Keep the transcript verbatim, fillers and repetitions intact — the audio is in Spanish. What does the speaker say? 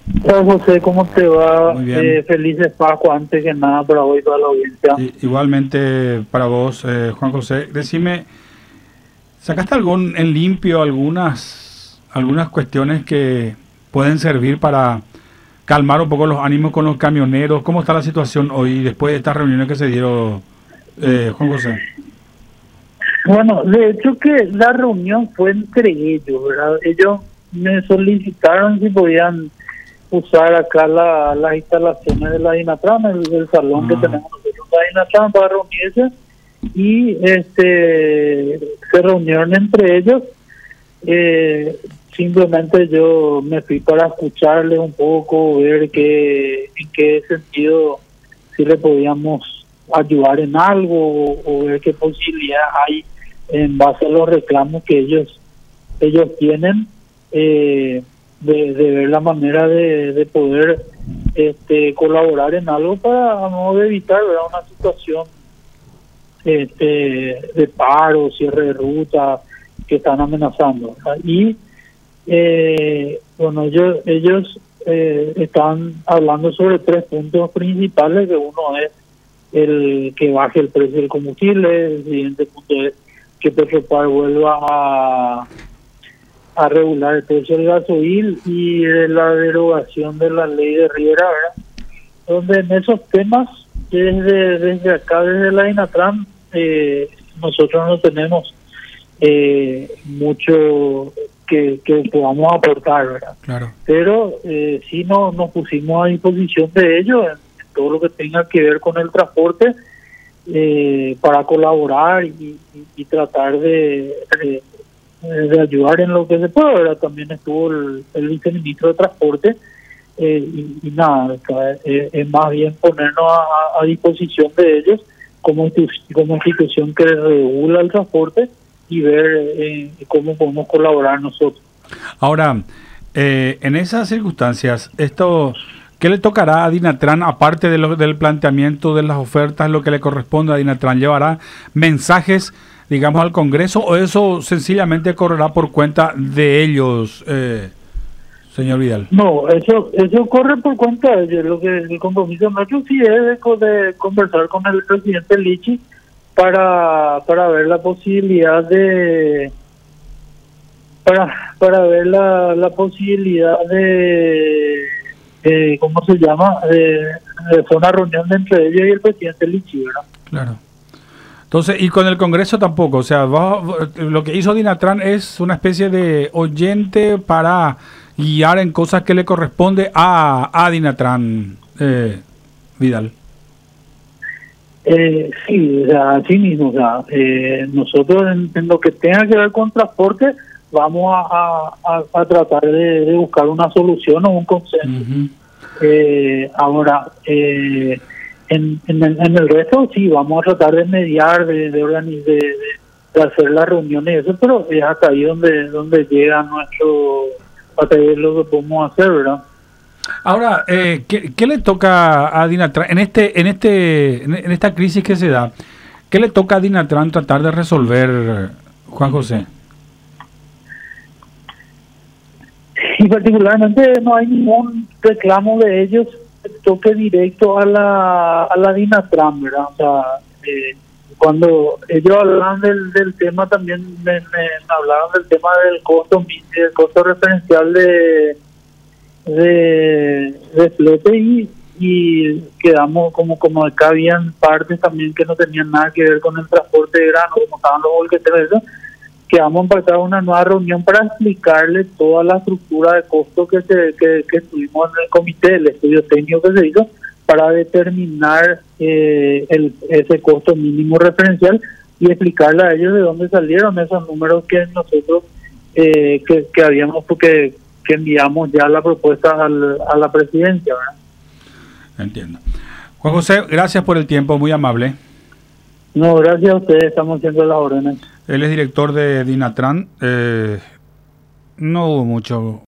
Hola José, ¿cómo te va? Muy bien. Eh, felices Pascua antes que nada para hoy toda la audiencia. I- igualmente para vos, eh, Juan José, decime, ¿sacaste algún en limpio algunas algunas cuestiones que pueden servir para calmar un poco los ánimos con los camioneros? ¿Cómo está la situación hoy después de estas reuniones que se dieron, eh, Juan José? Bueno, de hecho que la reunión fue entre ellos, ¿verdad? Ellos me solicitaron si podían usar acá la, las instalaciones de la Dinatran, el, el salón que Ah, tenemos nosotros en la Dinatran para reunirse y este se reunieron entre ellos. Eh, simplemente yo me fui para escucharles un poco, ver qué, en qué sentido, si le podíamos ayudar en algo o, o ver qué posibilidades hay en base a los reclamos que ellos ellos tienen, eh, de, de ver la manera de, de poder este, colaborar en algo para no evitar, ¿verdad?, una situación este, de paro, cierre de ruta que están amenazando, ¿verdad? Y eh, bueno, ellos, ellos eh, están hablando sobre tres puntos principales, que uno es el que baje el precio del combustible, el siguiente punto es que Petropar vuelva a, a regular el precio del gasoil y de la derogación de la ley de Riera, ¿verdad? Donde en esos temas, desde, desde acá, desde la Dinatran, eh, nosotros no tenemos eh, mucho que, que podamos aportar, ¿verdad? claro. Pero eh, sí no, nos pusimos a disposición de ellos en, en todo lo que tenga que ver con el transporte, eh, para colaborar y, y, y tratar de, de, de ayudar en lo que se pueda, ¿verdad? También estuvo el, el viceministro de Transporte, eh, y, y nada, eh, es más bien ponernos a, a disposición de ellos como, institu- como institución que regula el transporte y ver eh, cómo podemos colaborar nosotros. Ahora, eh, en esas circunstancias, esto, ¿qué le tocará a Dinatran, aparte de lo, del planteamiento de las ofertas, lo que le corresponde a Dinatran? ¿Llevará mensajes, digamos, al Congreso o eso sencillamente correrá por cuenta de ellos, eh, señor Vidal? No, eso eso corre por cuenta de ellos. Lo que el compromiso nuestro sí es de, co- de conversar con el presidente Lichi para para ver la posibilidad de para para ver la, la posibilidad de, de ¿cómo se llama? De, de hacer una reunión de entre ellos y el presidente Lichi, ¿verdad? Claro. Entonces, y con el Congreso tampoco, o sea, va- lo que hizo Dinatran es una especie de oyente para guiar en cosas que le corresponde a, a Dinatran, eh, Vidal. Eh, sí, o sea, así mismo, o sea, eh, nosotros en, en lo que tenga que ver con transporte vamos a, a, a- a tratar de, de buscar una solución o un consenso. Ujú. Eh, ahora, eh, en, en, el, en el resto sí, vamos a tratar de mediar, de de, organiz- de, de- de hacer las reuniones y eso, pero es hasta ahí donde donde llega nuestro, hasta ahí es lo que podemos hacer, ¿verdad? Ahora, eh, ¿qué, qué le toca a Dinatran en este, en este, en en esta crisis que se da? ¿Qué le toca a Dinatran tratar de resolver, Juan José? Y particularmente no hay ningún reclamo de ellos que toque directo a la a la Dinatran, ¿verdad? O sea, eh, cuando ellos hablaban del, del tema, también me, me hablaban del tema del costo mi- del costo referencial de de, de flete, y, y quedamos como como acá habían partes también que no tenían nada que ver con el transporte de grano, como estaban los volqueteros, eso, que vamos a empezar una nueva reunión para explicarle toda la estructura de costo que, se, que, que estuvimos en el comité, el estudio técnico que se hizo, para determinar eh, el, ese costo mínimo referencial y explicarle a ellos de dónde salieron esos números que nosotros eh, que, que habíamos, porque que enviamos ya la propuesta al, a la presidencia, ¿verdad? Entiendo. Juan José, gracias por el tiempo, muy amable. No, gracias a ustedes, estamos haciendo las órdenes. Él es director de Dinatran. Eh, no hubo mucho